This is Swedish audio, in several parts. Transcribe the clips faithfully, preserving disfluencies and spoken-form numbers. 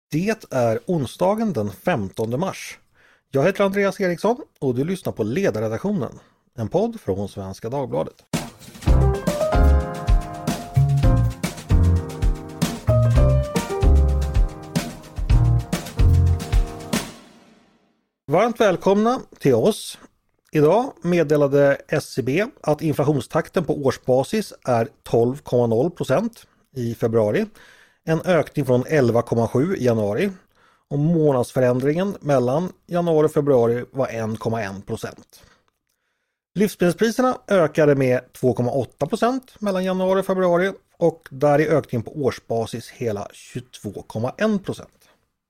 Det är onsdagen den femtonde mars. Jag heter Andreas Eriksson och du lyssnar på Ledarredaktionen, en podd från Svenska Dagbladet. Varmt välkomna till oss. Idag meddelade S C B att inflationstakten på årsbasis är tolv komma noll procent i februari. En ökning från elva komma sju i januari. Och månadsförändringen mellan januari och februari var en komma en procent. Livsmedelspriserna ökade med två komma åtta procent mellan januari och februari och där är ökningen på årsbasis hela tjugotvå komma en procent.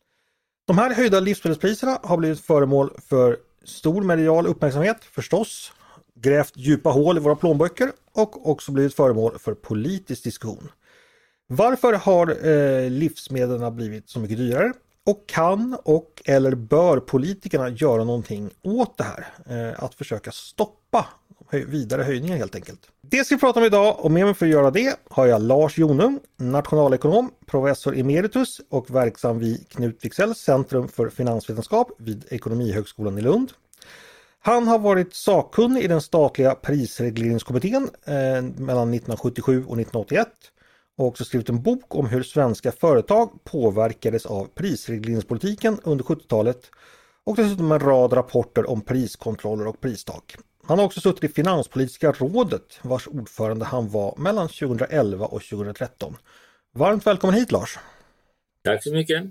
De här höjda livsmedelspriserna har blivit föremål för stor medial uppmärksamhet förstås, grävt djupa hål i våra plånböcker och också blivit föremål för politisk diskussion. Varför har eh, livsmedlen blivit så mycket dyrare? Och kan och eller bör politikerna göra någonting åt det här? Eh, att försöka stoppa höj- vidare höjningar helt enkelt. Det ska vi prata om idag och med mig för att göra det har jag Lars Jonung, nationalekonom, professor emeritus och verksam vid Knut Wiksells Centrum för finansvetenskap vid Ekonomihögskolan i Lund. Han har varit sakkunnig i den statliga prisregleringskommittén eh, mellan nittonhundrasjuttiosju och nittonhundraåttioett. Och också skrivit en bok om hur svenska företag påverkades av prisregleringspolitiken under sjuttiotalet och dessutom en rad rapporter om priskontroller och pristak. Han har också suttit i Finanspolitiska rådet vars ordförande han var mellan tjugoelva och tjugotretton. Varmt välkommen hit Lars! Tack så mycket!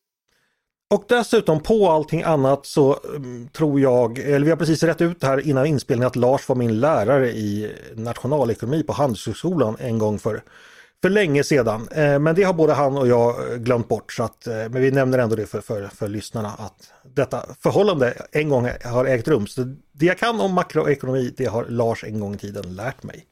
Och dessutom på allting annat så um, tror jag, eller vi har precis rätt ut här innan inspelningen att Lars var min lärare i nationalekonomi på Handelshögskolan en gång för För länge sedan, men det har både han och jag glömt bort så att, men vi nämner ändå det för, för, för lyssnarna att detta förhållande en gång har ägt rum. Så det jag kan om makroekonomi det har Lars en gång i tiden lärt mig.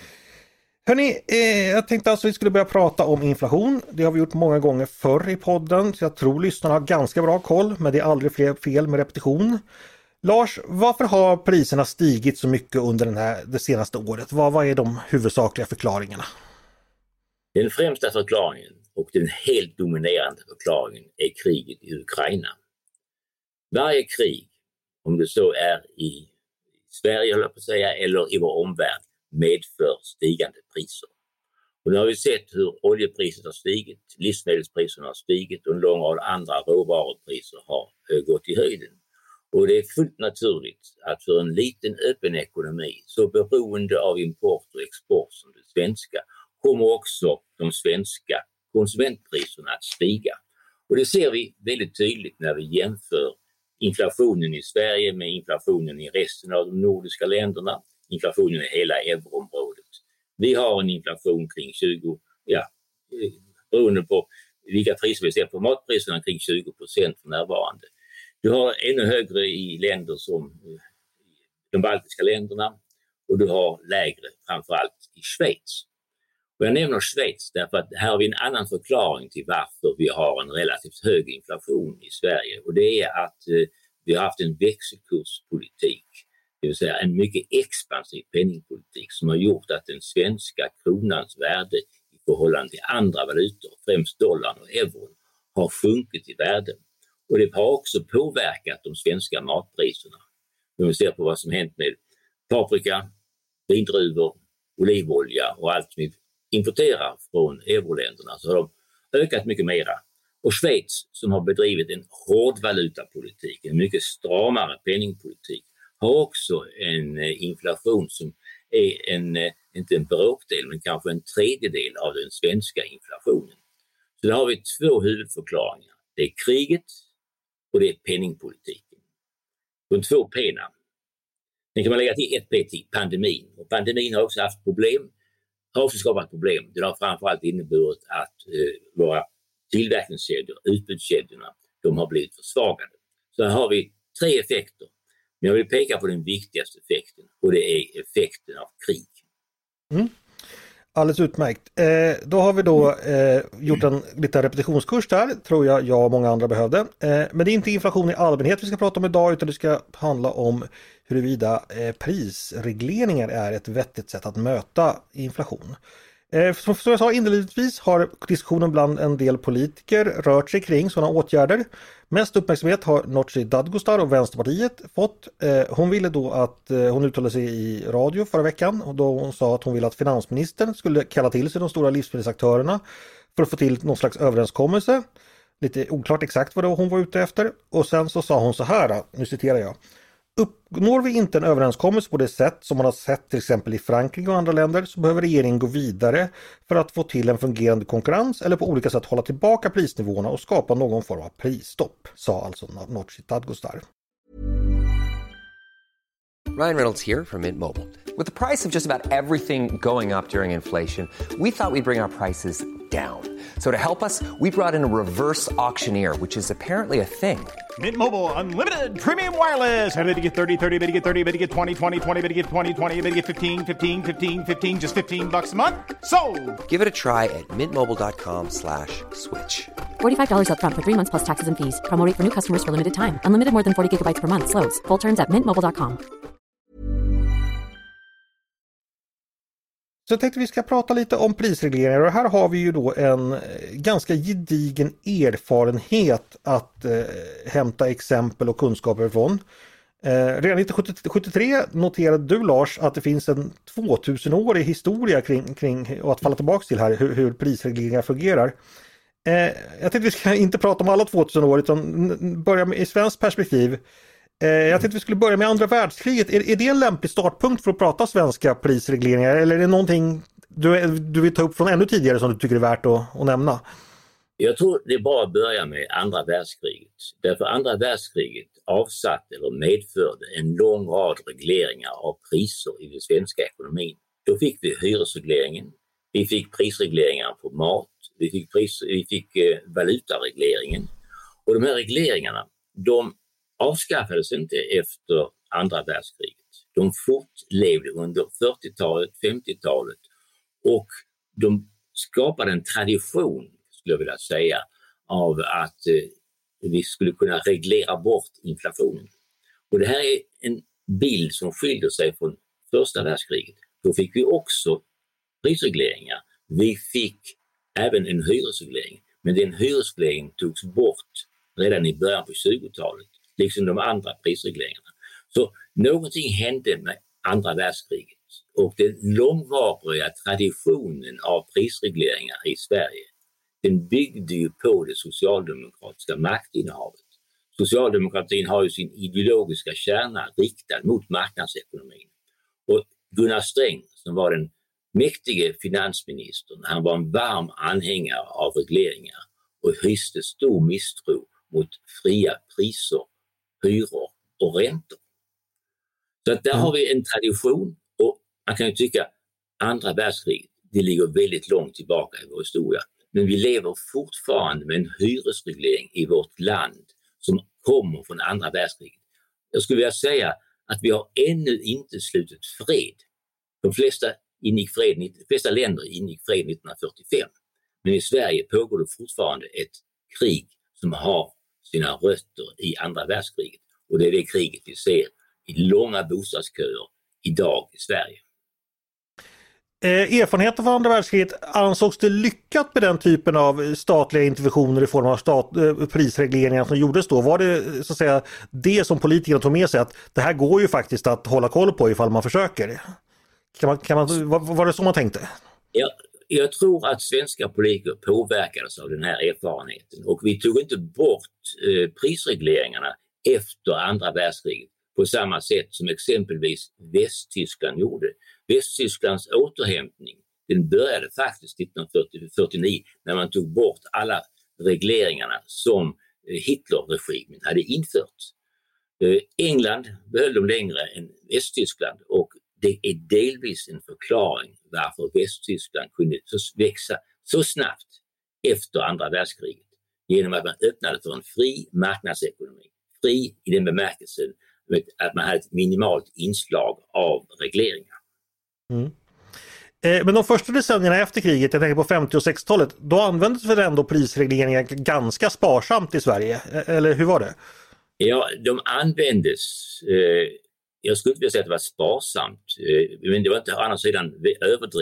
Hörrni, eh, jag tänkte alltså att vi skulle börja prata om inflation. Det har vi gjort många gånger förr i podden så jag tror lyssnarna har ganska bra koll men det är aldrig fler fel med repetition. Lars, varför har priserna stigit så mycket under den här, det senaste året? Vad, vad är de huvudsakliga förklaringarna? Den främsta förklaringen och den helt dominerande förklaringen är kriget i Ukraina. Varje krig, om det så är i Sverige höll jag på att säga, eller i vår omvärld, medför stigande priser. Och nu har vi sett hur oljepriset har stigit, livsmedelspriserna har stigit och en lång rad andra råvarupriser har gått i höjden. Och det är fullt naturligt att för en liten öppen ekonomi så beroende av import och export som det svenska kommer också de svenska konsumentpriserna att stiga. Och det ser vi väldigt tydligt när vi jämför inflationen i Sverige med inflationen i resten av de nordiska länderna, inflationen i hela euroområdet. Vi har en inflation kring tjugo, ja, beroende på vilka priser vi ser på matpriserna, kring tjugo procent för närvarande. Du har ännu högre i länder som de baltiska länderna och du har lägre framförallt i Schweiz. Och jag nämner Schweiz därför att här har vi en annan förklaring till varför vi har en relativt hög inflation i Sverige. Och det är att eh, vi har haft en växelkurspolitik, det vill säga en mycket expansiv penningpolitik som har gjort att den svenska kronans värde i förhållande till andra valutor, främst dollarn och euron, har sjunkit i värde. Och det har också påverkat de svenska matpriserna. Om vi ser på vad som hänt med paprika, vindruvor, olivolja och allt som vi importerar från euroländerna så har de ökat mycket mera. Och Schweiz som har bedrivit en hård valutapolitik, en mycket stramare penningpolitik, har också en inflation som är en, inte en bråkdel men kanske en tredjedel av den svenska inflationen. Så där har vi två huvudförklaringar. Det är kriget och det är penningpolitiken. De två P:na. Sen kan man lägga till ett P till pandemin. Och pandemin har också haft problem. har också skapat problem. Det har framförallt inneburit att eh, våra tillverkningskedjor, utbudskedjorna, de har blivit försvagade. Så här har vi tre effekter. Men jag vill peka på den viktigaste effekten och det är effekten av krig. Mm. Alldeles utmärkt. Eh, då har vi då eh, gjort en liten repetitionskurs där, tror jag jag och många andra behövde. Eh, men det är inte inflation i allmänhet vi ska prata om idag, utan det ska handla om huruvida eh, prisregleringar är ett vettigt sätt att möta inflation. Som jag sa inledningsvis har diskussionen bland en del politiker rört sig kring sådana åtgärder. Mest uppmärksamhet har Nooshi Dadgostar och Vänsterpartiet fått. Hon ville då att hon uttalade sig i radio förra veckan och då hon sa att hon ville att finansministern skulle kalla till sig de stora livsmedelsaktörerna för att få till någon slags överenskommelse. Lite oklart exakt vad det hon var ute efter. Och sen så sa hon så här, nu citerar jag. Uppnår vi inte en överenskommelse på det sätt som man har sett till exempel i Frankrike och andra länder så behöver regeringen gå vidare för att få till en fungerande konkurrens eller på olika sätt hålla tillbaka prisnivåerna och skapa någon form av prisstopp, sa alltså Nooshi Dadgostar. Ryan Reynolds here from Mint Mobile. With the price of just about everything going up during inflation, we thought we'd bring our prices down. So to help us, we brought in a reverse auctioneer, which is apparently a thing. Mint Mobile Unlimited Premium Wireless. How to get thirty, thirty, how to get thirty, how to get twenty, twenty, twenty, how to get twenty, twenty, how to get fifteen, fifteen, fifteen, fifteen, just fifteen bucks a month? Sold! Give it a try at mintmobile.com slash switch. forty-five dollars up front for three months plus taxes and fees. Promo rate for new customers for limited time. Unlimited more than forty gigabytes per month. Slows full terms at mint mobile dot com. Så jag tänkte vi ska prata lite om prisregleringar och här har vi ju då en ganska gedigen erfarenhet att eh, hämta exempel och kunskaper från. Eh, redan nittonhundrasjuttiotre noterade du Lars att det finns en tvåtusenårig historia kring, kring och att falla tillbaka till här hur, hur prisregleringar fungerar. Eh, jag tänkte vi ska inte prata om alla tvåtusen år utan börja med i svenskt perspektiv. Jag tänkte vi skulle börja med andra världskriget. Är, är det en lämplig startpunkt för att prata svenska prisregleringar eller är det någonting du, du vill ta upp från ännu tidigare som du tycker är värt att, att nämna? Jag tror det är bra att börja med andra världskriget. Därför andra världskriget avsatte eller medförde en lång rad regleringar av priser i den svenska ekonomin. Då fick vi hyresregleringen, vi fick prisregleringar på mat, vi fick, pris, vi fick eh, valutaregleringen. Och de här regleringarna, de avskaffades inte efter andra världskriget. De fortlevde under fyrtiotalet, femtiotalet och de skapade en tradition, skulle jag vilja säga, av att eh, vi skulle kunna reglera bort inflationen. Och det här är en bild som skiljer sig från första världskriget. Då fick vi också prisregleringar. Vi fick även en hyresreglering, men den hyresregleringen togs bort redan i början på tjugotalet. Liksom de andra prisregleringarna. Så någonting hände med andra världskriget och den långvariga traditionen av prisregleringar i Sverige, den byggde ju på det socialdemokratiska maktinnehavet. Socialdemokratin har ju sin ideologiska kärna riktad mot marknadsekonomin. Och Gunnar Sträng som var den mäktige finansministern, han var en varm anhängare av regleringar och hyste stor misstro mot fria priser, hyror och räntor. Så att där mm. har vi en tradition och man kan ju tycka andra världskriget, det ligger väldigt långt tillbaka i vår historia. Men vi lever fortfarande med en hyresreglering i vårt land som kommer från andra världskriget. Jag skulle vilja säga att vi har ännu inte slutit fred. De flesta, ingick fred, de flesta länder ingick fred nittonhundrafyrtiofem. Men i Sverige pågår det fortfarande ett krig som har sina rötter i andra världskriget. Och det är det kriget vi ser i långa bostadsköer idag i Sverige. Eh, erfarenheten från andra världskriget, ansågs det lyckat med den typen av statliga interventioner i form av stat, eh, prisregleringar som gjordes då? Var det så att säga det som politikerna tog med sig att det här går ju faktiskt att hålla koll på ifall man försöker? Kan man, kan man, var, var det så man tänkte? Ja. Jag tror att svenska politiker påverkades av den här erfarenheten och vi tog inte bort eh, prisregleringarna efter andra världskriget på samma sätt som exempelvis Västtyskland gjorde. Västtysklands återhämtning, den började faktiskt nittonhundrafyrtionio när man tog bort alla regleringarna som eh, Hitlerregimen hade infört. Eh, England behöll de längre än Västtyskland och det är delvis en förklaring varför Västtyskland kunde växa så snabbt efter andra världskriget. Genom att man öppnade för en fri marknadsekonomi. Fri i den bemärkelsen att man hade ett minimalt inslag av regleringar. Mm. Eh, men de första decennierna efter kriget, jag tänker på femtio- och sextiotalet, då användes väl ändå prisregleringar ganska sparsamt i Sverige? Eller hur var det? Ja, de användes... Eh, Jag skulle inte vilja säga att det var sparsamt, men det var inte å andra sidan överdrivet.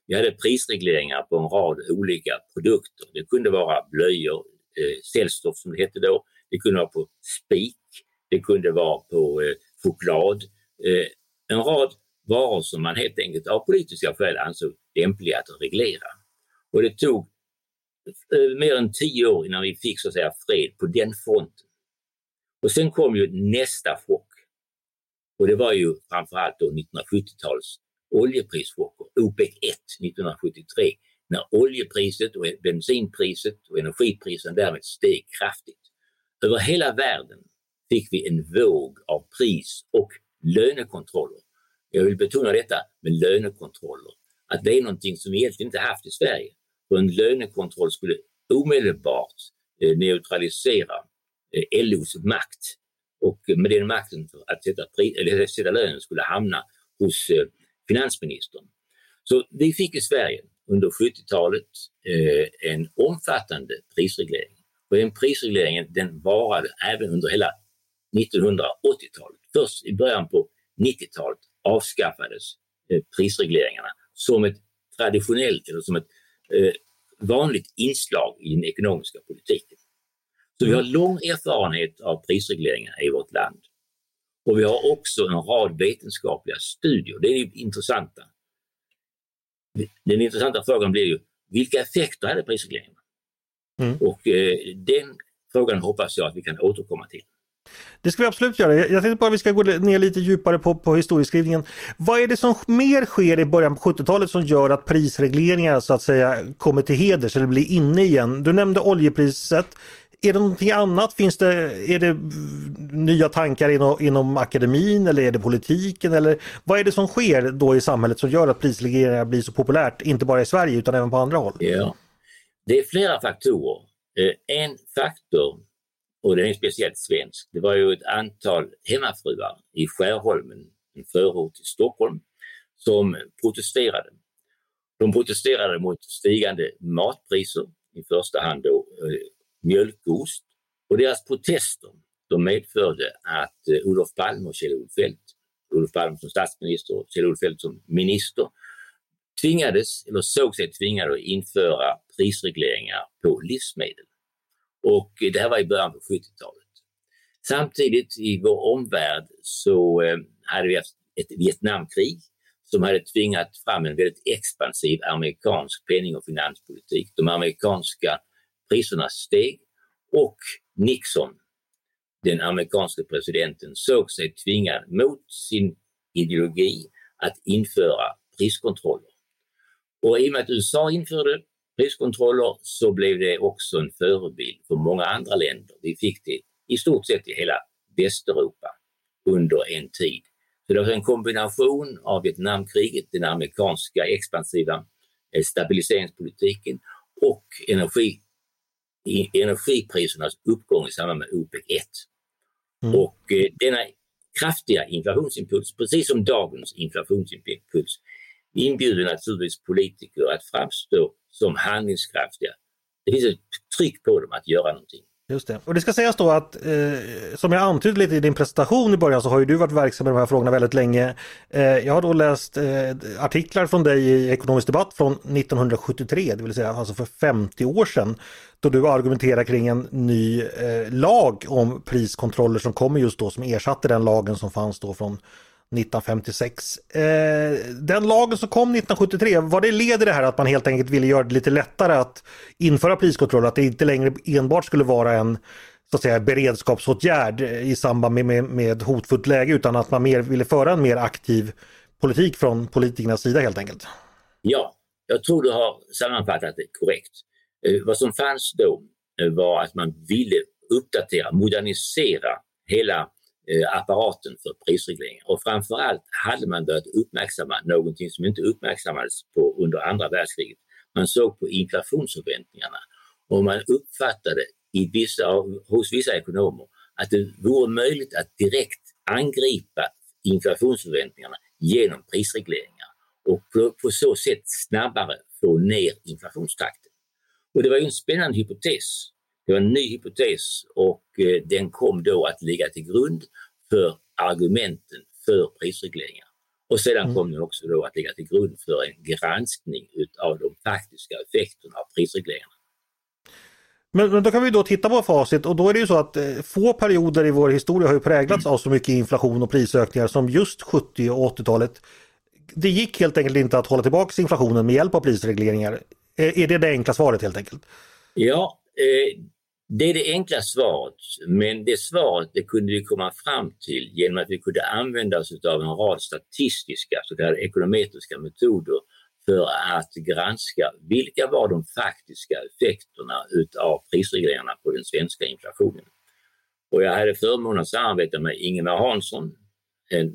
Vi hade prisregleringar på en rad olika produkter. Det kunde vara blöjor, eh, cellstoff som det hette då. Det kunde vara på spik. Det kunde vara på eh, choklad. Eh, en rad varor som man helt enkelt av politiska skäl ansåg lämpliga att reglera. Och det tog eh, mer än tio år innan vi fick så att säga fred på den fronten. Och sen kom ju nästa chock. Och det var ju framförallt då nittonhundrasjuttio-talets oljeprischocker, OPEC ett nittonhundrasjuttiotre, när oljepriset och bensinpriset och energipriset därmed steg kraftigt. Över hela världen fick vi en våg av pris- och lönekontroller. Jag vill betona detta med lönekontroller. Att det är någonting som vi egentligen inte haft i Sverige. Och en lönekontroll skulle omedelbart eh, neutralisera eh, L O:s makt. Och med den makten att sätta, pris, eller sätta lönen skulle hamna hos eh, finansministern. Så vi fick i Sverige under sjuttiotalet eh, en omfattande prisreglering. Och den prisregleringen den varade även under hela nittonhundraåttiotalet. Först i början på nittiotalet avskaffades eh, prisregleringarna som ett traditionellt eller som ett eh, vanligt inslag i den ekonomiska politiken. Så vi har lång erfarenhet av prisregleringar i vårt land. Och vi har också en rad vetenskapliga studier. Det är ju intressanta. Den intressanta frågan blir ju, vilka effekter hade prisregleringarna? Mm. Och eh, den frågan hoppas jag att vi kan återkomma till. Det ska vi absolut göra. Jag tänkte bara att vi ska gå ner lite djupare på, på historieskrivningen. Vad är det som mer sker i början på sjuttiotalet som gör att prisregleringar så att säga kommer till heders eller blir inne igen? Du nämnde oljepriset. Är det någonting annat? Finns det, är det nya tankar inom, inom akademin eller är det politiken? Eller vad är det som sker då i samhället som gör att prisregleringar blir så populärt, inte bara i Sverige utan även på andra håll? Ja, det är flera faktorer. En faktor, och den är speciellt svensk, det var ju ett antal hemmafruar i Skärholmen, en förort till Stockholm, som protesterade. De protesterade mot stigande matpriser, i första hand då mjölkost, och deras protester de medförde att uh, Olof Palme och Kjell-Olof Feldt, Olof Palme som statsminister och Kjell-Olof Feldt som minister, tvingades eller såg sig tvingade att införa prisregleringar på livsmedel. Och det här var i början på sjuttiotalet. Samtidigt i vår omvärld så uh, hade vi haft ett Vietnamkrig som hade tvingat fram en väldigt expansiv amerikansk penning- och finanspolitik. De amerikanska priserna steg och Nixon, den amerikanska presidenten, såg sig tvingad mot sin ideologi att införa priskontroller. Och i och med att U S A införde priskontroller så blev det också en förebild för många andra länder. Vi fick det i stort sett i hela Västeuropa under en tid. Så det var en kombination av Vietnamkriget, den amerikanska expansiva stabiliseringspolitiken och energi i energiprisernas uppgång i samband med OPEC ett. Mm. Och eh, denna kraftiga inflationsimpuls, precis som dagens inflationsimpuls, inbjuder naturligtvis politiker att framstå som handlingskraftiga. Det finns ett tryck på dem att göra någonting. Just det. Och det ska sägas då att eh, som jag antydde lite i din presentation i början så har ju du varit verksam med de här frågorna väldigt länge. Eh, jag har då läst eh, artiklar från dig i Ekonomisk debatt från nittonhundrasjuttiotre, det vill säga alltså för femtio år sedan, då du argumenterar kring en ny eh, lag om priskontroller som kommer just då, som ersatte den lagen som fanns då från nittonhundrafemtiosex. Eh, den lagen som kom nittonhundrasjuttiotre, var det leder det här att man helt enkelt ville göra det lite lättare att införa priskontroll, att det inte längre enbart skulle vara en så att säga beredskapsåtgärd i samband med, med, med hotfullt läge, utan att man mer ville föra en mer aktiv politik från politikernas sida helt enkelt? Ja, jag tror du har sammanfattat det korrekt. Eh, vad som fanns då eh, var att man ville uppdatera, modernisera hela apparaten för prisregleringar. Och framförallt hade man börjat uppmärksamma någonting som inte uppmärksammades på under andra världskriget. Man såg på inflationsförväntningarna och man uppfattade i vissa, hos vissa ekonomer att det vore möjligt att direkt angripa inflationsförväntningarna genom prisregleringar och på, på så sätt snabbare få ner inflationstakten. Och det var ju en spännande hypotes. Det var en ny hypotes och eh, den kom då att ligga till grund för argumenten för prisregleringar. Och sedan Mm. kom den också då att ligga till grund för en granskning av de faktiska effekterna av prisregleringarna. Men, men då kan vi då titta på facit och då är det ju så att eh, få perioder i vår historia har ju präglats av så mycket inflation och prisökningar som just sjuttio- och åttiotalet. Det gick helt enkelt inte att hålla tillbaka inflationen med hjälp av prisregleringar. Eh, är det det enkla svaret helt enkelt? Ja, eh, det är det enkla svaret, men det svaret det kunde vi komma fram till genom att vi kunde använda oss av en rad statistiska, så kallade ekonometriska metoder för att granska vilka var de faktiska effekterna utav prisregleringarna på den svenska inflationen. Och jag hade förmånen att samarbeta med Ingemar Hansson, en,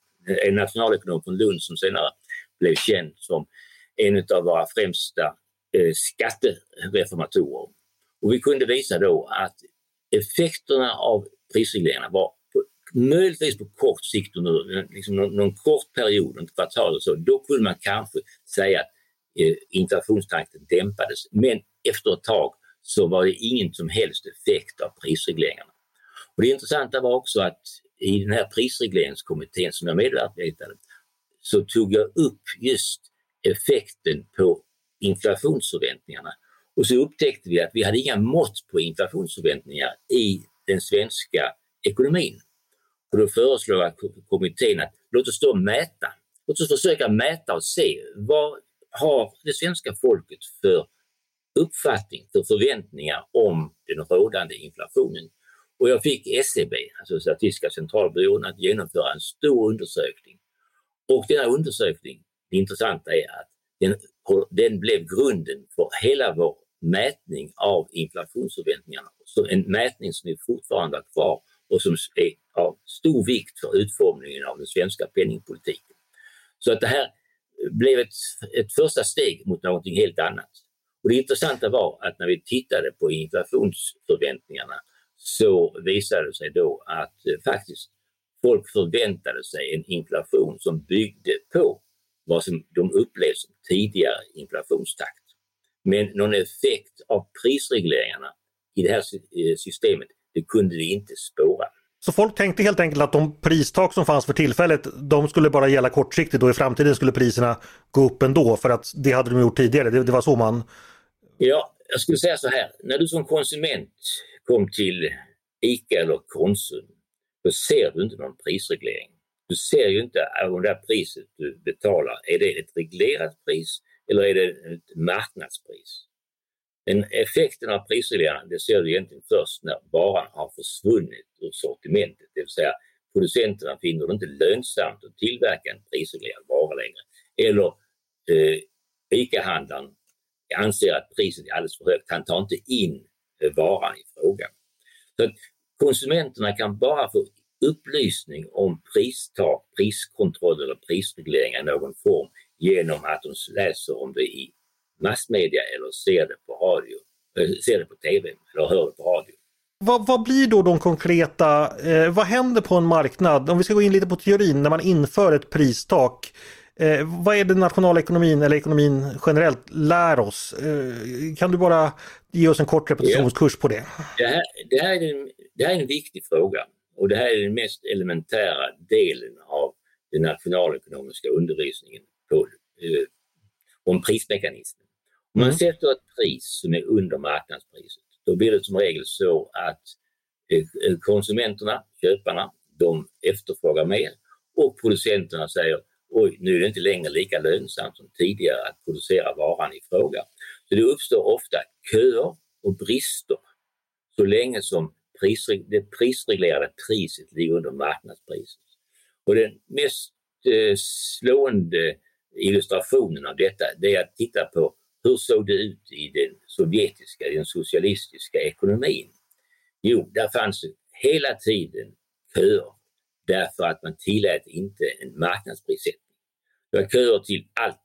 en nationalekonom från Lund som senare blev känd som en av våra främsta eh, skattereformatorer. Och vi kunde visa då att effekterna av prisregleringarna var på, möjligtvis på kort sikt under liksom någon, någon kort period, ett kvartal och så, då kunde man kanske säga att eh, inflationstakten dämpades. Men efter ett tag så var det ingen som helst effekt av prisregleringarna. Och det intressanta var också att i den här prisregleringskommittén som jag medarbetade så tog jag upp just effekten på inflationsförväntningarna. Och så upptäckte vi att vi hade inga mått på inflationsförväntningar i den svenska ekonomin. Och då föreslog jag kommittén att låt oss då mäta. Låt oss försöka mäta och se vad har det svenska folket för uppfattning, för förväntningar om den rådande inflationen. Och jag fick S C B, alltså Statistiska centralbyrån, att genomföra en stor undersökning. Och den här undersökningen, det intressanta är att den, den blev grunden för hela vår mätning av inflationsförväntningarna. Så en mätning som vi fortfarande har kvar och som är av stor vikt för utformningen av den svenska penningpolitiken. Så att det här blev ett, ett första steg mot någonting helt annat. Och det intressanta var att när vi tittade på inflationsförväntningarna så visade det sig då att eh, faktiskt folk förväntade sig en inflation som byggde på vad som de upplevde som tidigare inflationstakt. Men någon effekt av prisregleringarna i det här systemet, det kunde vi inte spåra. Så folk tänkte helt enkelt att de pristak som fanns för tillfället, de skulle bara gälla kortsiktigt och i framtiden skulle priserna gå upp ändå för att det hade de gjort tidigare. Det, det var så man... Ja, jag skulle säga så här. När du som konsument kom till ICA eller Konsum, då ser du inte någon prisreglering. Du ser ju inte om det här priset du betalar, är det ett reglerat pris eller är det ett marknadspris? Den effekten av prisregleringarna, det ser du egentligen först när varan har försvunnit ur sortimentet. Det vill säga producenterna finner det inte lönsamt att tillverka en prisreglerad vara längre. Eller eh, ICA-handlaren anser att priset är alldeles för högt. Han tar inte in eh, varan i fråga. Så att konsumenterna kan bara få upplysning om pristak, priskontroll eller prisregleringar i någon form genom att de läser om det i massmedia eller ser det på radio, ser det på tv eller hör det på radio. Vad, vad blir då de konkreta, eh, vad händer på en marknad, om vi ska gå in lite på teorin, när man inför ett pristak? Eh, vad är det nationalekonomin eller ekonomin generellt lär oss? Eh, kan du bara ge oss en kort repetitionskurs ja. på det? Det här, det, här är en, det här är en viktig fråga och det här är den mest elementära delen av den nationalekonomiska undervisningen på, eh, om prismekanismen. Om man mm. sätter ett pris som är under marknadspriset, då blir det som regel så att eh, konsumenterna, köparna, de efterfrågar mer och producenterna säger oj, nu är det inte längre lika lönsamt som tidigare att producera varan i fråga. Så det uppstår ofta köer och brister så länge som prisreg- det prisreglerade priset ligger under marknadspriset. Och den mest eh, slående illustrationen av detta, det är att titta på hur såg det ut i den sovjetiska, den socialistiska ekonomin. Jo, där fanns det hela tiden köer därför att man tillät inte en marknadsprissättning. Det var köer till allt,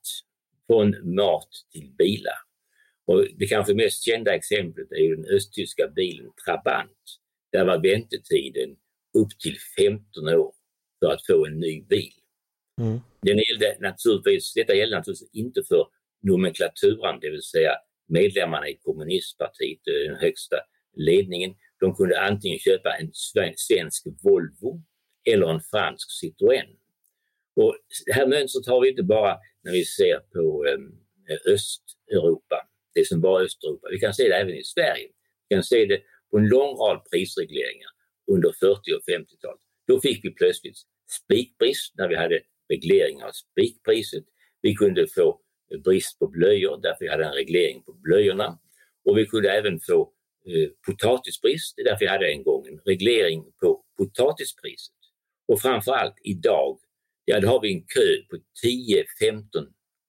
från mat till bilar. Och det kanske mest kända exemplet är ju den östtyska bilen Trabant. Där var väntetiden upp till femton år för att få en ny bil. Mm. Den gällde naturligtvis, detta gällde naturligtvis inte för nomenklaturan, det vill säga medlemmarna i kommunistpartiet, den högsta ledningen. De kunde antingen köpa en svensk Volvo eller en fransk Citroën. Och det här mönstret har vi inte bara när vi ser på eh, Östeuropa, det som var Östeuropa. Vi kan se det även i Sverige. Vi kan se det på en lång rad prisregleringar under fyrtio- och femtiotalet. Då fick vi plötsligt spikbrist när vi hade reglering av spikpriset. Vi kunde få brist på blöjor därför vi hade en reglering på blöjorna. Och vi kunde även få eh, potatisbrist därför vi hade en gång en reglering på potatispriset. Och framförallt idag, ja, då har vi en kö på tio, femton,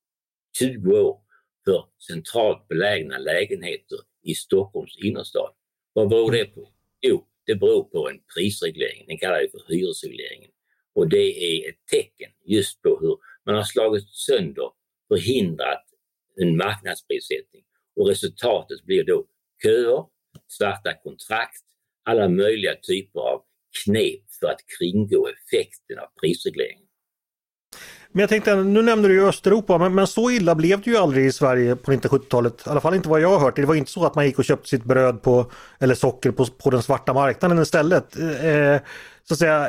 tjugo år för centralt belägna lägenheter i Stockholms innerstad. Vad beror det på? Jo, det beror på en prisreglering. Den kallar vi för hyresregleringen. Och det är ett tecken just på hur man har slagit sönder, förhindrat en marknadsprissättning. Och resultatet blir då köer, svarta kontrakt, alla möjliga typer av knep för att kringgå effekten av prisregleringen. Men jag tänkte, nu nämnde du ju Östeuropa, men, men så illa blev det ju aldrig i Sverige på nittonhundrasjuttiotalet. I alla fall inte vad jag har hört. Det var inte så att man gick och köpte sitt bröd på, eller socker på, på den svarta marknaden istället. Eh, så att säga,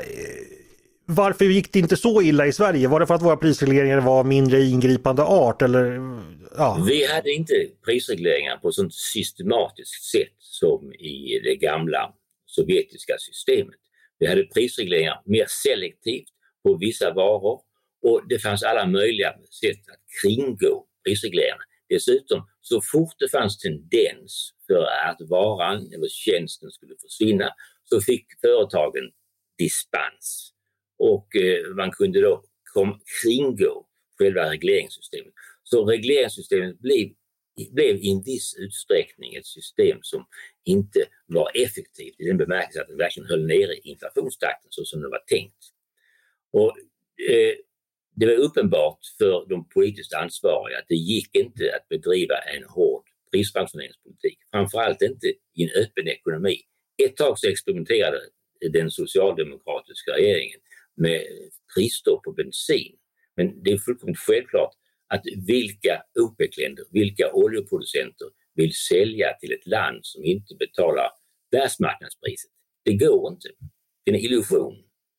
varför gick det inte så illa i Sverige? Var det för att våra prisregleringar var mindre ingripande art? Eller, ja. Vi hade inte prisregleringar på sånt systematiskt sätt som i det gamla sovjetiska systemet. Vi hade prisregleringar mer selektivt på vissa varor. Och det fanns alla möjliga sätt att kringgå prisregleringarna. Dessutom, så fort det fanns tendens för att varan eller tjänsten skulle försvinna, så fick företagen dispens. Och eh, man kunde då kom, kringgå själva regleringssystemet. Så regleringssystemet blev, blev i en viss utsträckning ett system som inte var effektivt i den bemärkelsen att det verkligen höll nere inflationstakten så som det var tänkt. Och eh, det var uppenbart för de politiskt ansvariga att det gick inte att bedriva en hård prisransoneringspolitik. Framförallt inte i en öppen ekonomi. Ett tag så experimenterade den socialdemokratiska regeringen med prisstopp på bensin. Men det är fullkomligt självklart att vilka OPEC-länder, vilka oljeproducenter vill sälja till ett land som inte betalar världsmarknadspriset. Det går inte. Det är en illusion.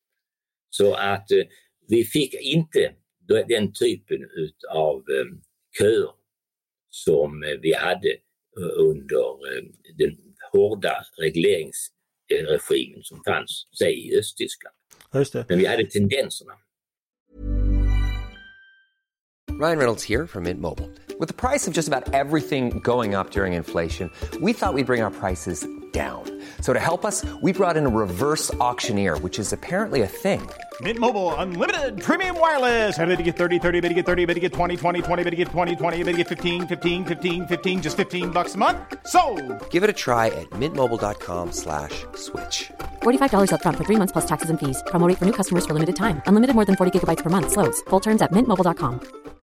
Så att vi fick inte den typen av köer som vi hade under den hårda regleringsregimen som fanns, säg i Östtyskland. Just det. Men vi hade tendenserna. Ryan Reynolds here from Mint Mobile. With the price of just about everything going up during inflation, we thought we'd bring our prices down. So to help us, we brought in a reverse auctioneer, which is apparently a thing. Mint Mobile Unlimited Premium Wireless. How to get thirty, thirty, how to get thirty, how to get twenty, twenty, twenty, how to get twenty, twenty, how to get fifteen, fifteen, fifteen, fifteen, just fifteen bucks a month? Sold! Give it a try at mintmobile.com slash switch. forty-five dollars up front for three months plus taxes and fees. Promo rate for new customers for limited time. Unlimited more than forty gigabytes per month. Slows full terms at mint mobile dot com.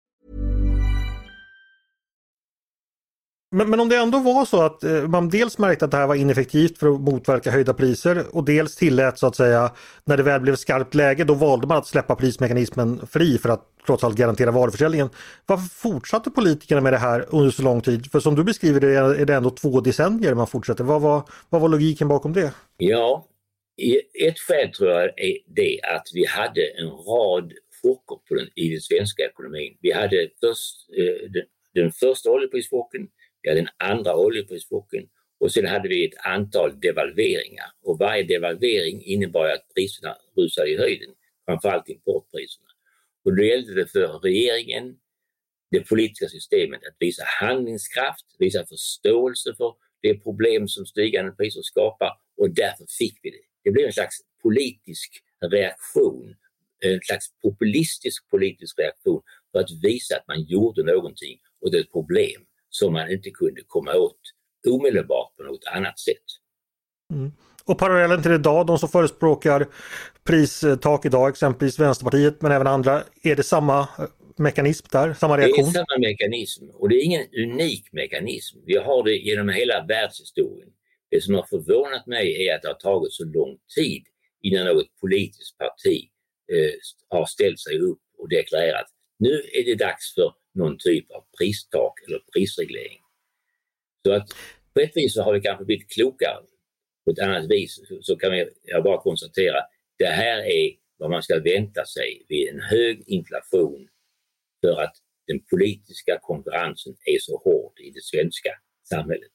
Men, men om det ändå var så att eh, man dels märkte att det här var ineffektivt för att motverka höjda priser och dels tillät så att säga när det väl blev skarpt läge, då valde man att släppa prismekanismen fri för att trots allt garantera varuförsäljningen. Varför fortsatte politikerna med det här under så lång tid? För som du beskriver det är det ändå två decennier man fortsätter. Vad var, vad var logiken bakom det? Ja, ett skäl tror jag är det att vi hade en rad chocker på den, i den svenska ekonomin. Vi hade först eh, den, den första oljeprischocken, vi hade den andra oljeprischocken och sen hade vi ett antal devalveringar. Och varje devalvering innebar att priserna rusade i höjden, framförallt importpriserna. Och då gällde det för regeringen, det politiska systemet, att visa handlingskraft, visa förståelse för det problem som stigande priser skapar och därför fick vi det. Det blev en slags politisk reaktion, en slags populistisk politisk reaktion för att visa att man gjorde någonting och det är ett problem som man inte kunde komma åt omedelbart på något annat sätt. Mm. Och parallellen till idag, de som förespråkar pristak idag, exempelvis Vänsterpartiet men även andra, är det samma mekanism där, samma reaktion? Det är samma mekanism och det är ingen unik mekanism. Vi har det genom hela världshistorien. Det som har förvånat mig är att det har tagit så lång tid innan något politiskt parti eh, har ställt sig upp och deklarerat nu är det dags för någon typ av pristak eller prisreglering. Så att på ett vis så har vi kanske blivit klokare. På ett annat vis så kan jag bara konstatera att det här är vad man ska vänta sig vid en hög inflation för att den politiska konkurrensen är så hård i det svenska samhället.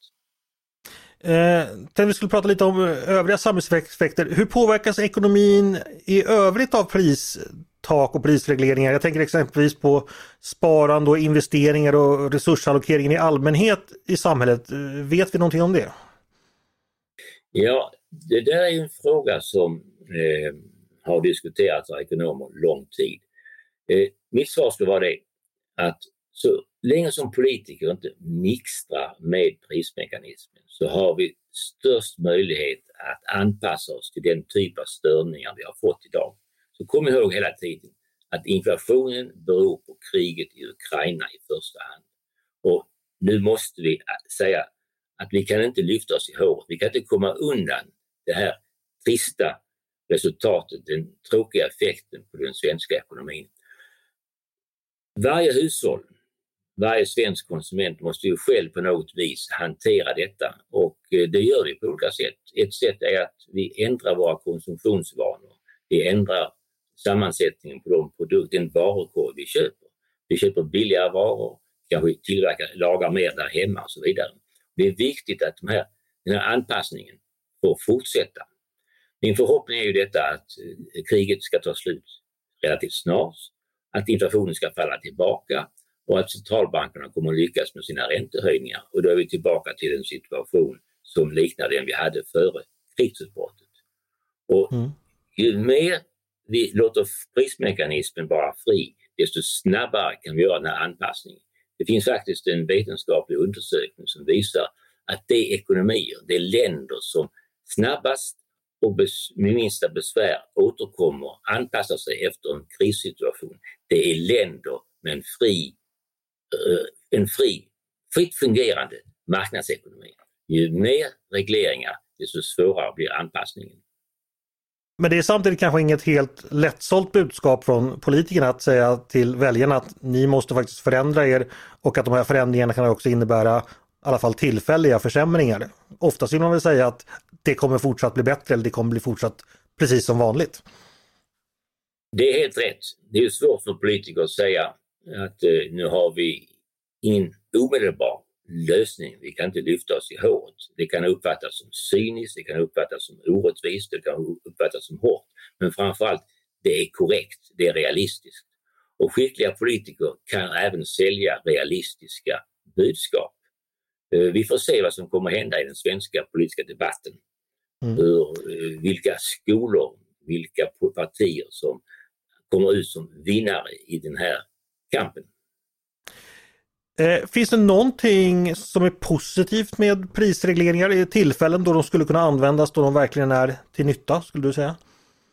Eh, vi skulle prata lite om övriga samhällseffekter. Hur påverkas ekonomin i övrigt av pristak och prisregleringar? Jag tänker exempelvis på sparande och investeringar och resursallokeringen i allmänhet i samhället. Vet vi någonting om det? Ja, det där är ju en fråga som eh, har diskuterats av ekonomer lång tid. Eh, mitt svar skulle vara det att så länge som politiker inte mixtrar med prismekanismen så har vi störst möjlighet att anpassa oss till den typ av störningar vi har fått idag. Så kom ihåg hela tiden att inflationen beror på kriget i Ukraina i första hand. Och nu måste vi säga att vi kan inte lyfta oss i håret. Vi kan inte komma undan det här trista resultatet, den tråkiga effekten på den svenska ekonomin. Varje hushåll, varje svensk konsument måste ju själv på något vis hantera detta, och det gör vi på olika sätt. Ett sätt är att vi ändrar våra konsumtionsvanor. Vi ändrar sammansättningen på de produkter, den varukorg vi köper. Vi köper billigare varor, kanske tillverkar, lagar mer där hemma och så vidare. Det är viktigt att de här, den här anpassningen får fortsätta. Min förhoppning är ju detta att kriget ska ta slut relativt snart, att inflationen ska falla tillbaka och att centralbankerna kommer att lyckas med sina räntehöjningar. Och då är vi tillbaka till en situation som liknar den vi hade före krigsutbrottet. Och mm. ju mer vi låter prismekanismen vara fri, desto snabbare kan vi göra den här anpassningen. Det finns faktiskt en vetenskaplig undersökning som visar att de ekonomier, de länder som snabbast och bes, med minsta besvär återkommer, anpassar sig efter en krissituation, det är länder med en fri, uh, en fri, fritt fungerande marknadsekonomi. Ju mer regleringar, desto svårare blir anpassningen. Men det är samtidigt kanske inget helt lättsålt budskap från politikerna att säga till väljarna att ni måste faktiskt förändra er, och att de här förändringarna kan också innebära i alla fall tillfälliga försämringar. Oftast vill man väl säga att det kommer fortsatt bli bättre, eller det kommer bli fortsatt precis som vanligt. Det är helt rätt. Det är svårt för politiker att säga att eh, nu har vi ingen omedelbar lösning. Vi kan inte lyfta oss i håret. Det kan uppfattas som cyniskt, det kan uppfattas som orättvist, det kan uppfattas som hårt. Men framförallt, det är korrekt, det är realistiskt. Och skickliga politiker kan även sälja realistiska budskap. Vi får se vad som kommer hända i den svenska politiska debatten. Mm. Hur, vilka skolor, vilka partier som kommer ut som vinnare i den här kampen. Eh, finns det någonting som är positivt med prisregleringar i tillfällen då de skulle kunna användas, då de verkligen är till nytta, skulle du säga?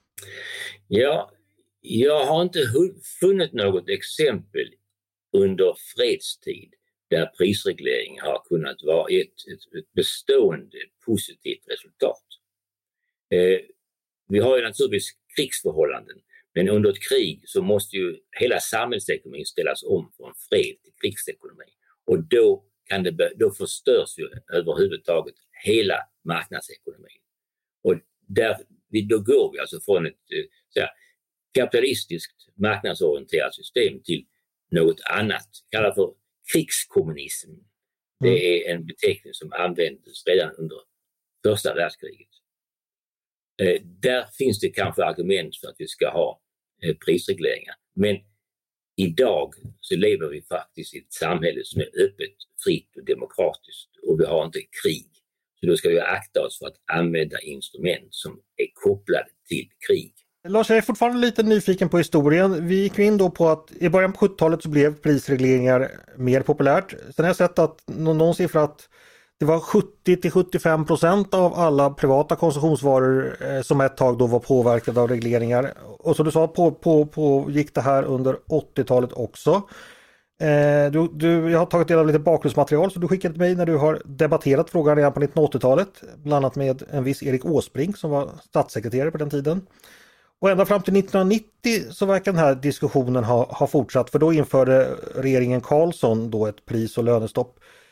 Ja, jag har inte funnit något exempel under fredstid där prisreglering har kunnat vara ett, ett, ett bestående positivt resultat. Eh, vi har ju naturligtvis krigsförhållanden, men under ett krig så måste ju hela samhällsekonomin ställas om från fred till krigsekonomi. Och då, kan det, då förstörs ju överhuvudtaget hela marknadsekonomin. Och där, då går vi alltså från ett så här, kapitalistiskt marknadsorienterat system till något annat, kallat för krigskommunism. Det är en beteckning som användes redan under första världskriget. Eh, där finns det kanske argument för att vi ska ha eh, prisregleringar. Men idag så lever vi faktiskt i ett samhälle som är öppet, fritt och demokratiskt, och vi har inte krig. Så då ska vi akta oss för att använda instrument som är kopplade till krig. Lars, jag är fortfarande lite nyfiken på historien. Vi gick in då på att i början på sjuttiotalet så blev prisregleringar mer populärt. Sen har jag sett att någon siffra att det var sjuttio till sjuttiofem procent av alla privata konsumtionsvaror eh, som ett tag då var påverkade av regleringar. Och så du sa, på, på, på gick det här under åttiotalet också. Eh, du, du, jag har tagit del av lite bakgrundsmaterial så du skickade till mig när du har debatterat frågan redan på nittonhundraåttiotalet. Bland annat med en viss Erik Åsbrink som var statssekreterare på den tiden. Och ända fram till nittonhundranittio så verkar den här diskussionen ha, ha fortsatt, för då införde regeringen Carlsson då ett pris- och lönestopp.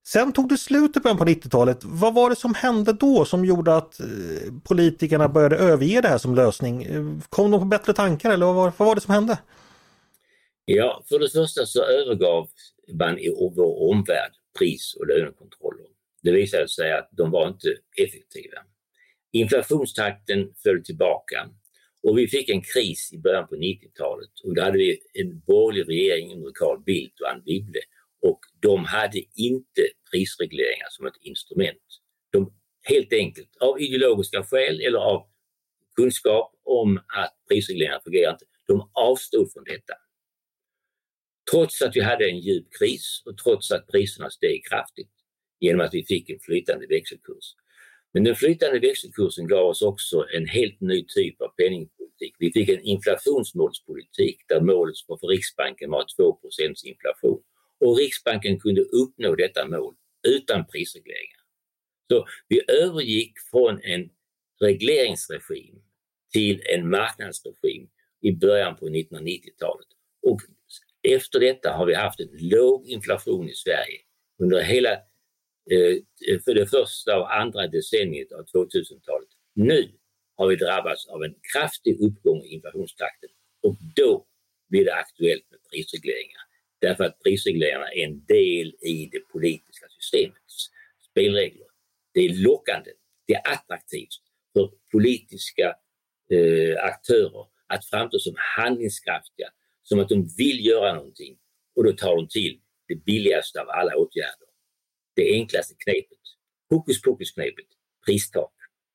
Sen tog det slut i början på nittiotalet. Vad var det som hände då som gjorde att politikerna började överge det här som lösning? Kom de på bättre tankar eller vad var, vad var det som hände? Ja, för det första så övergav man i vår omvärld pris- och lönekontroller. Det visade sig att de var inte effektiva. Inflationstakten föll tillbaka och vi fick en kris i början på nittiotalet. Och då hade vi en borgerlig regering under Carl Bildt och Anne Wibble. Och de hade inte prisregleringar som ett instrument. De helt enkelt av ideologiska skäl eller av kunskap om att prisregleringar fungerar inte. De avstod från detta. Trots att vi hade en djup kris och trots att priserna steg kraftigt genom att vi fick en flytande växelkurs. Men den flytande växelkursen gav oss också en helt ny typ av penningpolitik. Vi fick en inflationsmålspolitik där målet för Riksbanken var två procent inflation. Och Riksbanken kunde uppnå detta mål utan prisregleringar. Så vi övergick från en regleringsregim till en marknadsregim i början på nittonhundranittiotalet. Och efter detta har vi haft en låg inflation i Sverige under hela eh, för det första och andra decenniet av tvåtusentalet. Nu har vi drabbats av en kraftig uppgång i inflationstakten och då blir det aktuellt med prisregleringar. Därför att prisregleringarna är en del i det politiska systemets spelregler. Det är lockande, det är attraktivt för politiska eh, aktörer att framstå som handlingskraftiga, som att de vill göra någonting och då tar de till det billigaste av alla åtgärder. Det enklaste knepet, hokus pokus knepet, pristak.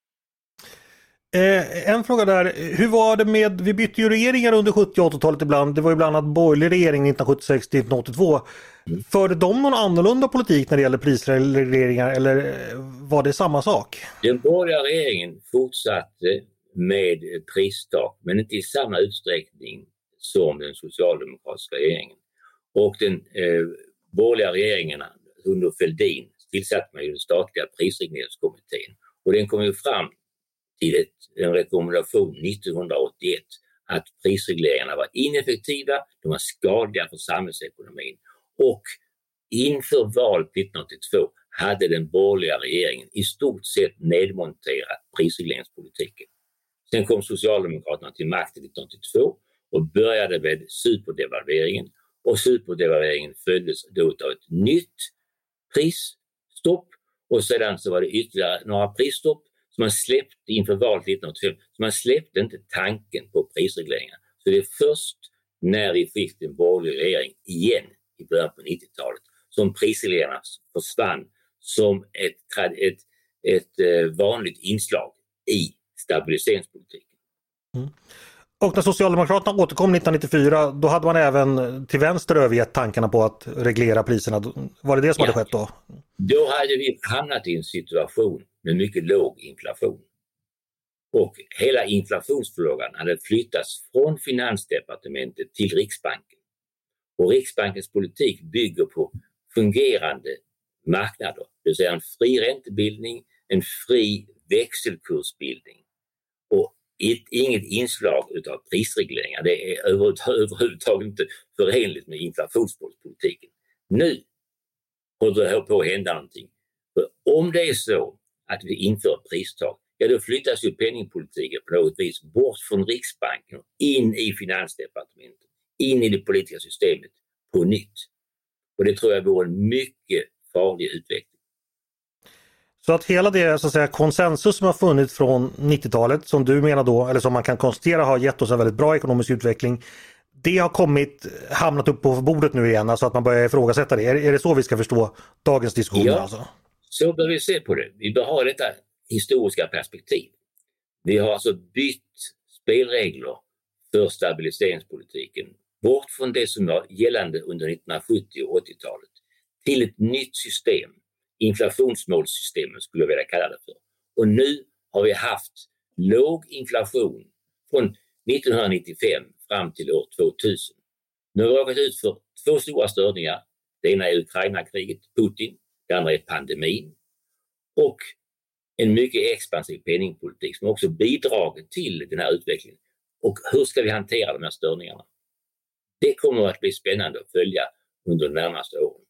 Eh, en fråga där, hur var det med, vi bytte ju regeringar under sjuttio- och åttiotalet ibland, det var ju bland annat borgerlig regering nittonhundrasjuttiosex till nittonhundraåttiotvå. Mm. Förde de någon annorlunda politik när det gäller prisregleringar eller var det samma sak? Den borgerliga regeringen fortsatte med pristak men inte i samma utsträckning som den socialdemokratiska regeringen. Och den eh, borgerliga regeringen under Fälldin tillsatte man ju den statliga prisregleringskommittén och den kom ju fram till ett, en rekommendation nittonhundraåttioett att prisregleringarna var ineffektiva, de var skadliga för samhällsekonomin och inför valet nittonhundraåttiotvå hade den borgerliga regeringen i stort sett nedmonterat prisregleringspolitiken. Sen kom Socialdemokraterna till makten nittonhundraåttiotvå och började med superdevalveringen och superdevalveringen följdes då av ett nytt prisstopp och sedan så var det ytterligare några prisstopp som man släppte inför valet nittonhundraåttiofem. Så man släppte inte tanken på prisregleringar. Så det är först när vi fick en borgerlig regering igen i början på nittiotalet som prisregleringarna försvann som ett, ett, ett vanligt inslag i stabiliseringspolitiken. Mm. Och när Socialdemokraterna återkom nittonhundranittiofyra då hade man även till vänster övergett tankarna på att reglera priserna. Var det det som ja. hade skett då? Då hade vi hamnat i en situation med mycket låg inflation. Och hela inflationsfrågan hade flyttats från Finansdepartementet till Riksbanken. Och Riksbankens politik bygger på fungerande marknader. Det vill säga en fri räntebildning, en fri växelkursbildning. Och ett, inget inslag utav prisregleringar. Det är överhuvudtaget inte förenligt med inflationspolitiken. Nu håller det på att hända någonting. För om det är så att vi inför pristag, ja då flyttas ju penningpolitiken på något vis bort från Riksbanken och in i Finansdepartementet, in i det politiska systemet på nytt. Och det tror jag vore en mycket farlig utveckling. Så att hela det så att säga, konsensus som har funnits från nittiotalet som du menar då, eller som man kan konstatera har gett oss en väldigt bra ekonomisk utveckling, det har kommit, hamnat upp på bordet nu igen, alltså att man börjar ifrågasätta det. Är, är det så vi ska förstå dagens diskussion? Ja, alltså? Så bör vi se på det. Vi bör ha detta historiska perspektiv. Vi har alltså bytt spelregler för stabiliseringspolitiken bort från det som var gällande under nittonhundrasjuttio- och åttiotalet till ett nytt system. Inflationsmålssystemet skulle jag vilja kalla det för. Och nu har vi haft låg inflation från nittonhundranittiofem fram till år tvåtusen. Nu har vi råkat ut för två stora störningar. Det ena är Ukraina-kriget, Putin. Det andra är pandemin. Och en mycket expansiv penningpolitik som också bidragit till den här utvecklingen. Och hur ska vi hantera de här störningarna? Det kommer att bli spännande att följa under de närmaste åren.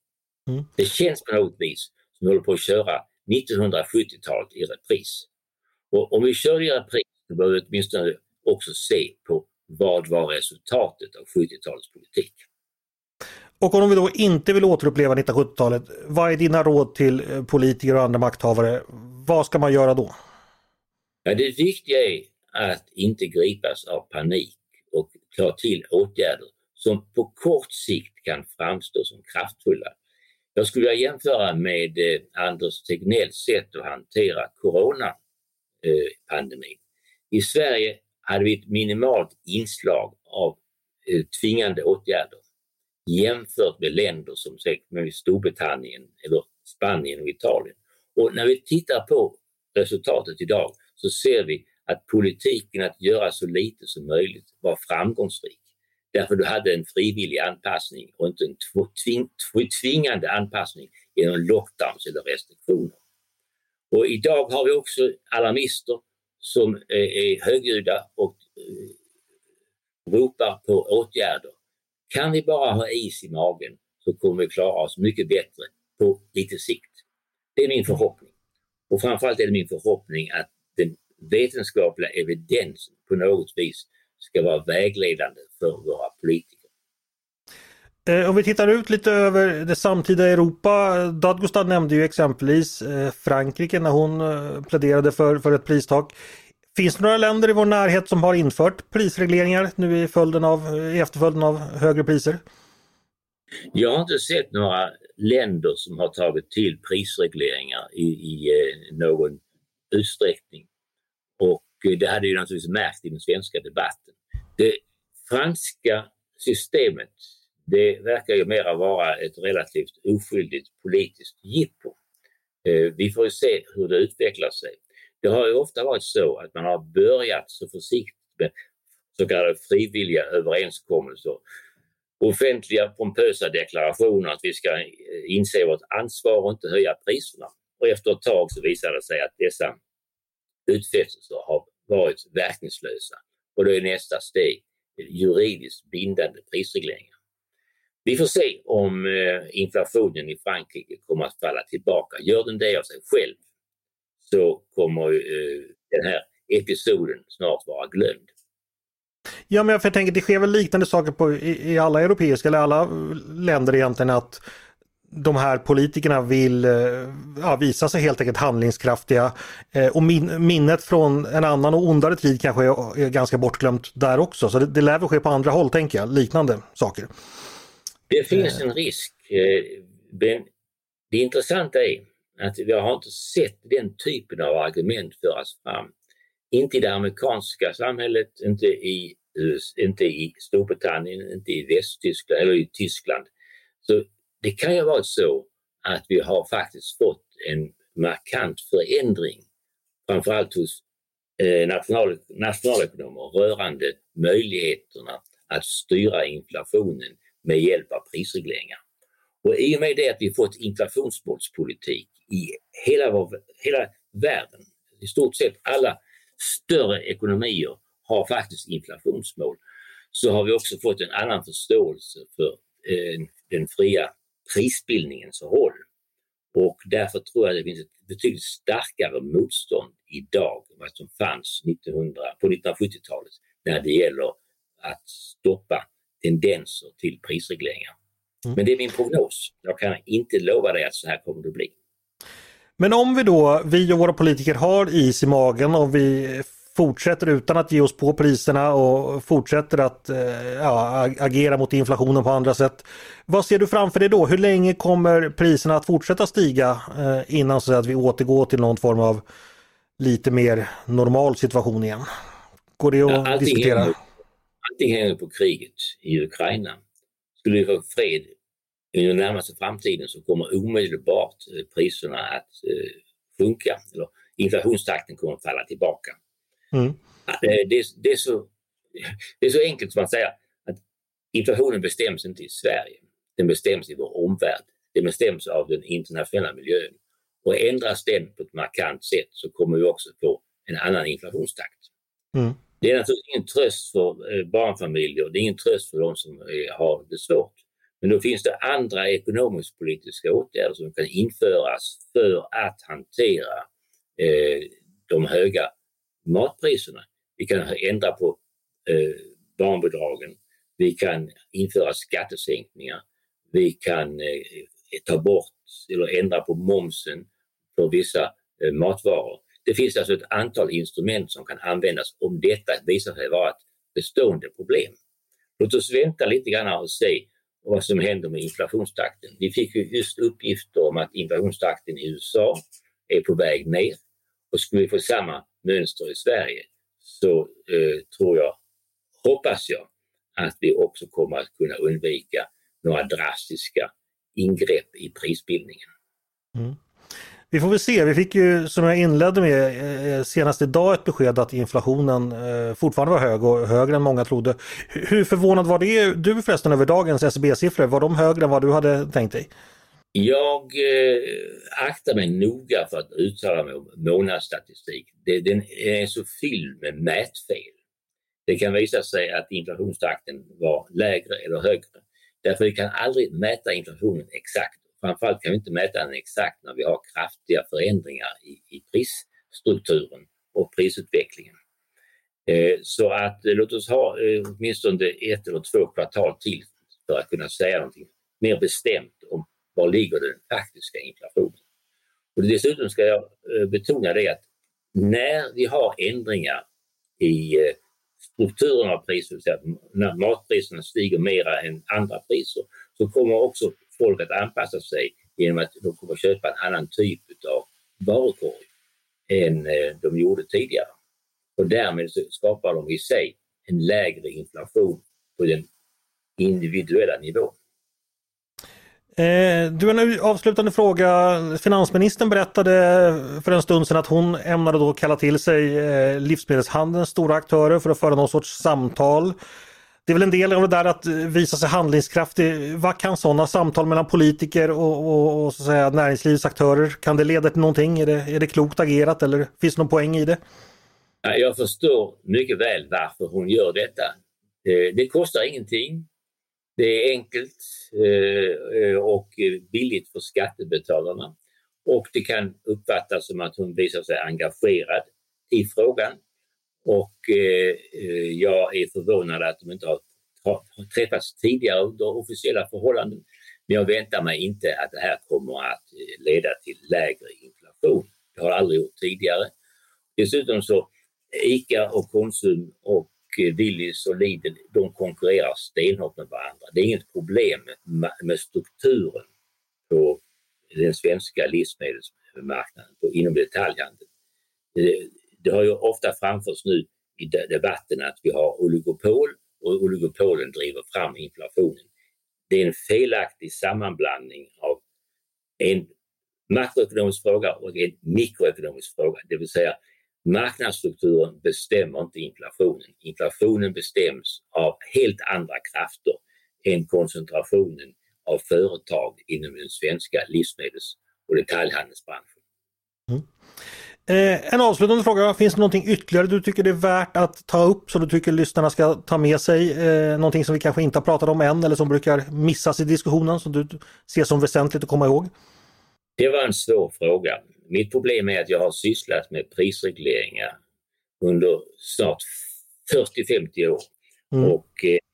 Mm. Det känns på något vis som vi håller på att köra nittonhundrasjuttiotalet i repris. Och om vi kör i repris så behöver vi åtminstone också se på vad var resultatet av sjuttiotalets politik. Och om vi då inte vill återuppleva nittonhundrasjuttiotalet, vad är dina råd till politiker och andra makthavare? Vad ska man göra då? Ja, det viktiga är att inte gripas av panik och ta till åtgärder som på kort sikt kan framstå som kraftfulla. Jag skulle vilja jämföra med eh, Anders Tegnells sätt att hantera coronapandemin. Eh, I Sverige hade vi ett minimalt inslag av eh, tvingande åtgärder jämfört med länder som med Storbritannien eller Spanien och Italien. Och när vi tittar på resultatet idag så ser vi att politiken att göra så lite som möjligt var framgångsrik. Därför du hade en frivillig anpassning och inte en tving, tvingande anpassning genom lockdowns eller restriktioner. Och idag har vi också alarmister som är högljudda och ropar på åtgärder. Kan vi bara ha is i magen så kommer vi klara oss mycket bättre på lite sikt. Det är min förhoppning. Och framförallt är det min förhoppning att den vetenskapliga evidensen på något vis ska vara vägledande för våra politiker. Om vi tittar ut lite över det samtida Europa, Dadgostad nämnde ju exempelvis Frankrike när hon pläderade för, för ett pristak. Finns det några länder i vår närhet som har infört prisregleringar nu i, följden av, i efterföljden av högre priser? Jag har inte sett några länder som har tagit till prisregleringar i, i någon utsträckning. Och det hade ju naturligtvis märkt i den svenska debatten. Det franska systemet, det verkar ju mera vara ett relativt oskyldigt politiskt jippo. Vi får ju se hur det utvecklar sig. Det har ju ofta varit så att man har börjat så försiktigt med så kallade frivilliga överenskommelser. Offentliga pompösa deklarationer att vi ska inse vårt ansvar och inte höja priserna. Och efter ett tag så visar det sig att dessa utfästelser har varit verkningslösa. Och då är nästa steg juridiskt bindande prisregleringar. Vi får se om inflationen i Frankrike kommer att falla tillbaka. Gör den det av sig själv så kommer den här episoden snart vara glömd. Ja, men jag tänker det sker väl liknande saker på, i, i alla europeiska eller alla länder egentligen, att de här politikerna vill ja, visa sig helt enkelt handlingskraftiga eh, och min, minnet från en annan och ondare tid kanske är, är ganska bortglömt där också. Så det, det lär väl ske på andra håll, tänker jag, liknande saker. Det finns en risk. Men det intressanta är att vi har inte sett den typen av argument föras fram. Inte i det amerikanska samhället, inte i, inte i Storbritannien, inte i Västtyskland eller i Tyskland. Så det kan ju vara så att vi har faktiskt fått en markant förändring, framförallt hos eh, national, nationalekonomer, rörande möjligheterna att styra inflationen med hjälp av prisregleringar. Och i och med det att vi fått inflationsmålspolitik i hela, vår, hela världen, i stort sett alla större ekonomier har faktiskt inflationsmål, så har vi också fått en annan förståelse för eh, den fria prisbildningens roll. Och därför tror jag det finns ett betydligt starkare motstånd idag än vad som fanns nittonhundra, på nittonhundrasjuttiotalet när det gäller att stoppa tendenser till prisregleringar. Mm. Men det är min prognos. Jag kan inte lova dig att så här kommer det bli. Men om vi då, vi och våra politiker har is i magen och vi fortsätter utan att ge oss på priserna och fortsätter att ja, agera mot inflationen på andra sätt. Vad ser du framför dig då? Hur länge kommer priserna att fortsätta stiga innan så att vi återgår till någon form av lite mer normal situation igen? Går det att ja, allting diskutera? Hänger, allting hänger på kriget i Ukraina. Skulle vi få fred i den närmaste framtiden så kommer omedelbart priserna att eh, sjunka. Eller inflationstakten kommer att falla tillbaka. Mm. Det, det, det, är så, det är så enkelt som att säga att inflationen bestäms inte i Sverige. Den bestäms i vår omvärld. Den bestäms av den internationella miljön. Och ändras den på ett markant sätt så kommer vi också få en annan inflationstakt. Mm. Det är naturligtvis ingen tröst för barnfamiljer. Det är ingen tröst för de som har det svårt. Men då finns det andra ekonomisk-politiska åtgärder som kan införas för att hantera eh, de höga matpriserna. Vi kan ändra på eh, barnbidragen, vi kan införa skattesänkningar, vi kan eh, ta bort eller ändra på momsen för vissa eh, matvaror. Det finns alltså ett antal instrument som kan användas om detta visar sig vara ett bestående problem. Låt oss vänta lite grann och se vad som händer med inflationstakten. Vi fick ju just uppgifter om att inflationstakten i U S A är på väg ner. Och skulle vi få samma mönster i Sverige så eh, tror jag, hoppas jag, att vi också kommer att kunna undvika några drastiska ingrepp i prisbildningen. Mm. Vi får väl se, vi fick ju som jag inledde med senast idag ett besked att inflationen fortfarande var hög och högre än många trodde. Hur förvånad var det du förresten över dagens S C B-siffror? Var de högre än vad du hade tänkt dig? Jag eh, aktar mig noga för att uttala mig om månadsstatistik. Det, den är så fylld med mätfel. Det kan visa sig att inflationstakten var lägre eller högre. Därför vi kan aldrig mäta inflationen exakt. Framförallt kan vi inte mäta den exakt när vi har kraftiga förändringar i, i prisstrukturen och prisutvecklingen. Eh, så att eh, låt oss ha eh, åtminstone ett eller två kvartal till för att kunna säga någonting mer bestämt om var ligger den faktiska inflationen. Och dessutom ska jag eh, betona det att när vi har ändringar i eh, strukturen av priser, så att när matpriserna stiger mer än andra priser, så kommer också folk att anpassa sig genom att de kommer att köpa en annan typ av varukorg än eh, de gjorde tidigare. Och därmed så skapar de i sig en lägre inflation på den individuella nivån. Eh, du, en avslutande fråga. Finansministern berättade för en stund sedan att hon ämnade då kalla till sig eh, livsmedelshandelns stora aktörer för att föra någon sorts samtal. Det är väl en del av det där att visa sig handlingskraftig. Vad kan sådana samtal mellan politiker och, och, och så att säga, näringslivets aktörer, kan det leda till någonting? Är det, är det klokt agerat eller finns det någon poäng i det? Jag förstår mycket väl varför hon gör detta. Det kostar ingenting. Det är enkelt och billigt för skattebetalarna. Och det kan uppfattas som att hon visar sig engagerad i frågan. Och jag är förvånad att de inte har, har träffats tidigare under officiella förhållanden. Men jag väntar mig inte att det här kommer att leda till lägre inflation. Det har aldrig gjort tidigare. Dessutom så ICA och Konsum och Willys och Lidl, de konkurrerar stenhårt med varandra. Det är inget problem med strukturen på den svenska livsmedelsmarknaden på, inom detaljhandeln. Det, det har ju ofta framförts nu i debatten att vi har oligopol och oligopolen driver fram inflationen. Det är en felaktig sammanblandning av en makroekonomisk fråga och en mikroekonomisk fråga. Det vill säga marknadsstrukturen bestämmer inte inflationen. Inflationen bestäms av helt andra krafter än koncentrationen av företag inom den svenska livsmedels- och detaljhandelsbranschen. Mm. Eh, en avslutande fråga. Finns det någonting ytterligare du tycker det är värt att ta upp som du tycker lyssnarna ska ta med sig? Eh, någonting som vi kanske inte har pratat om än eller som brukar missas i diskussionen som du ser som väsentligt att komma ihåg? Det var en svår fråga. Mitt problem är att jag har sysslat med prisregleringar under snart fyrtio till femtio år. Mm. Och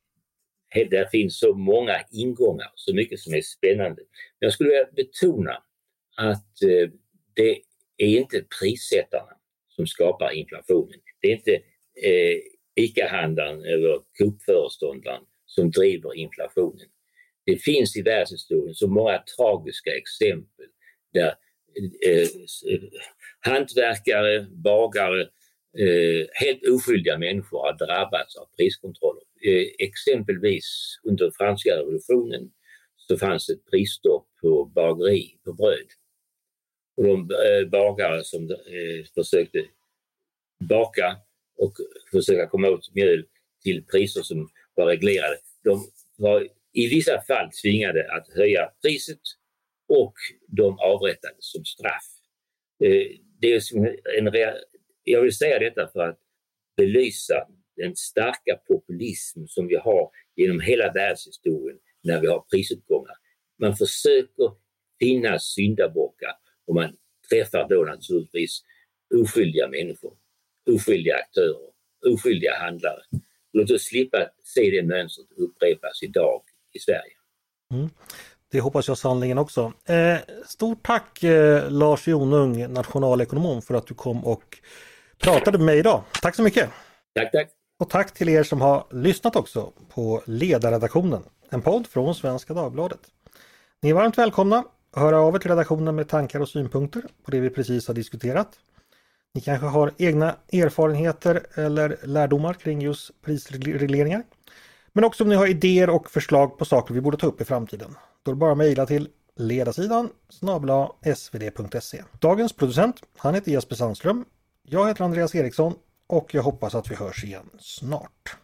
eh, där finns så många ingångar, så mycket som är spännande. Men jag skulle vilja betona att eh, det är inte prissättarna som skapar inflationen. Det är inte eh, ICA-handlaren eller Coop-föreståndaren som driver inflationen. Det finns i världshistorien så många tragiska exempel där eh, hantverkare, bagare, eh, helt oskyldiga människor har drabbats av priskontroller. Eh, exempelvis under franska revolutionen så fanns ett prisstopp på bageri, på bröd. Och de eh, bagare som eh, försökte baka och försöka komma åt mjöl till priser som var reglerade, de var i vissa fall tvingade att höja priset och de avrättades som straff. Eh, det är som en rea- Jag vill säga detta för att belysa den starka populism som vi har genom hela världshistorien när vi har prisuppgångar. Man försöker finna syndabockar och man träffar då naturligtvis oskyldiga människor, oskyldiga aktörer, oskyldiga handlare. Låt oss slippa se det mönstret upprepas idag i Sverige. Mm. Det hoppas jag sannoliken också. Eh, stort tack eh, Lars Jonung, nationalekonom, för att du kom och pratade med mig idag. Tack så mycket! Tack, tack! Och tack till er som har lyssnat också på Ledarredaktionen, en podd från Svenska Dagbladet. Ni är varmt välkomna att höra av er till redaktionen med tankar och synpunkter på det vi precis har diskuterat. Ni kanske har egna erfarenheter eller lärdomar kring just prisregleringar. Men också om ni har idéer och förslag på saker vi borde ta upp i framtiden. Då är det bara att mejla till ledarsidan snabel-a s v d punkt se. Dagens producent, han heter Jesper Sandström. Jag heter Andreas Eriksson och jag hoppas att vi hörs igen snart.